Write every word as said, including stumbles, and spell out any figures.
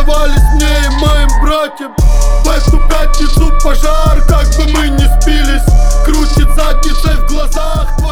оставались мне и моим братьям. В эту пятницу пожар, как бы мы ни спились, крутит задницей в глазах.